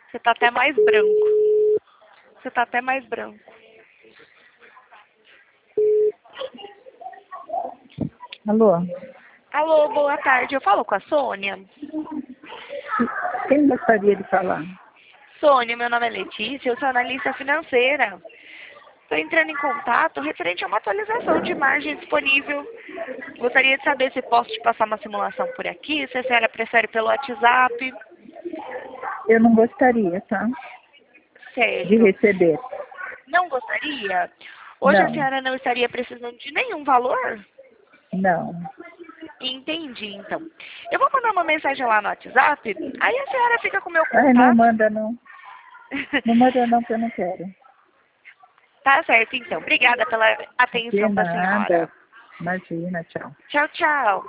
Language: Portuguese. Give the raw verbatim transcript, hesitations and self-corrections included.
Você tá até mais branco. Você tá até mais branco. Alô? Alô, boa tarde. Eu falo com a Sônia. Quem gostaria de falar? Sônia, meu nome é Letícia, eu sou analista financeira. Estou entrando em contato referente a uma atualização de margem disponível. Gostaria de saber se posso te passar uma simulação por aqui, se a senhora prefere pelo WhatsApp. Eu não gostaria, tá? De Certo. receber. Não gostaria? Hoje a Não, senhora não estaria precisando de nenhum valor? não. Entendi, então. Eu vou mandar uma mensagem lá no WhatsApp, aí a senhora fica com o meu Ai, não contato. manda não. Não manda não, que eu não quero. Tá certo, então. Obrigada pela De atenção da senhora. nada. Imagina, tchau. Tchau, tchau.